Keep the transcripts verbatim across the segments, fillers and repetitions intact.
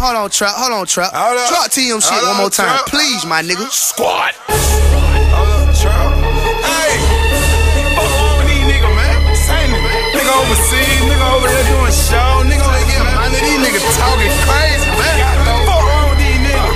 Hold on, Trap. Hold on, Trap. Hold up. Drop T M shit Hold one up, more time, Trap. please, my nigga. Squad. Hold up, Trap. Hey, fuck wrong with these niggas, man? Say nigga. Nigga overseas, nigga over there doing show, nigga over there getting money. These niggas talking crazy, man. Fuck wrong with these niggas?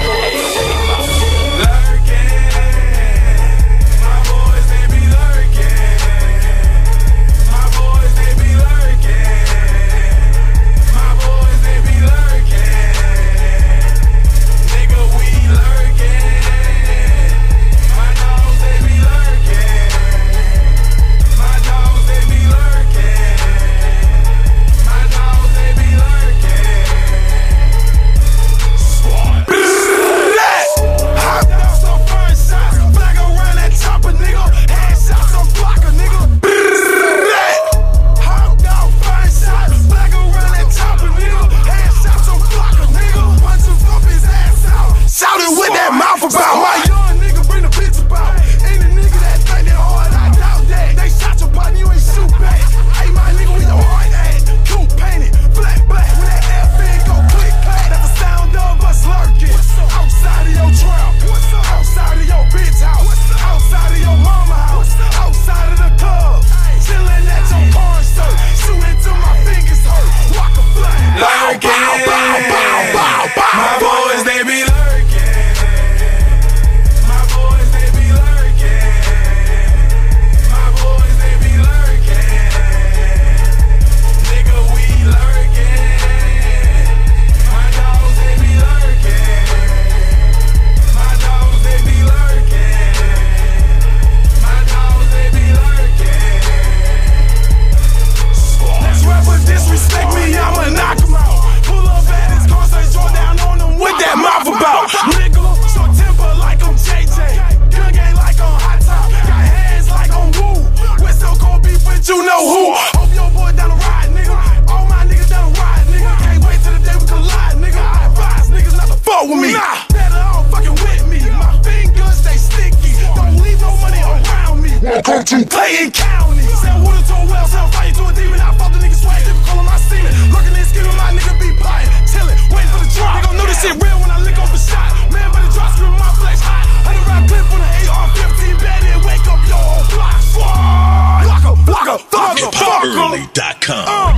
Clayton County. Sell water to a well, sell fire to a demon. I fought the nigga swag, they be calling my semen. Looking in skin with my nigga be playing. Chillin', waiting for the drop. They gon' know this shit real when I lick off the shot. Man, but the drop screaming my flesh hot. Hundred round clip on the A R fifteen, bad and wake up your whole block. Squad. Block up, block up, block up, block up. Early dot com. Uh.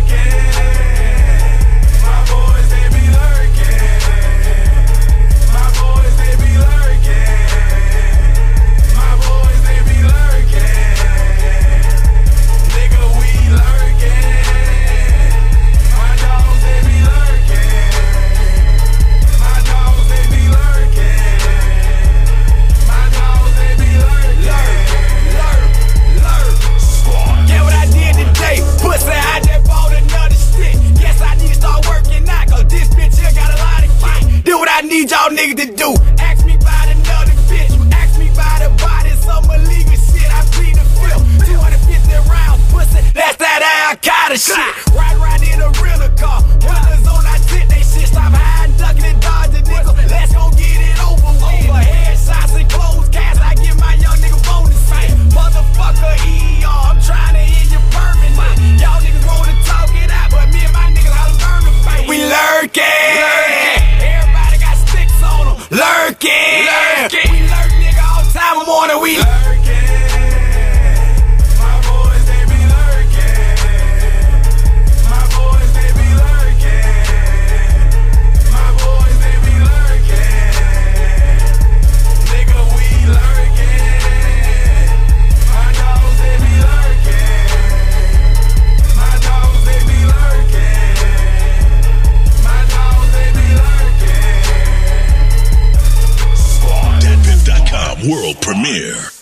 Y'all niggas to do. Ask me about another bitch. Ask me about a body. Some illegal shit. I plead the fifth. two hundred fifty rounds, pussy. That's that Al-Qaeda shit. Ride around in a rental car. Runners on that tit. They shit. Stop hiding, ducking, and dodging, nigga. Let's go get it over with. Headshots and closed casts. I give my young nigga bonus. Motherfucker E R. I'm trying to hit you permanent. Y'all niggas want to talk it out, but me and my niggas all learn to fight. We lurking. Lurking, lurking. We lurk, nigga, all time of morning. We lurking. My boys, they be lurking. My boys, they be lurking. My boys, they be lurking. Nigga, we lurking. My dogs, they be lurking. My dogs, they be lurking. My dogs, they be lurking. dead piff dot com world premiere.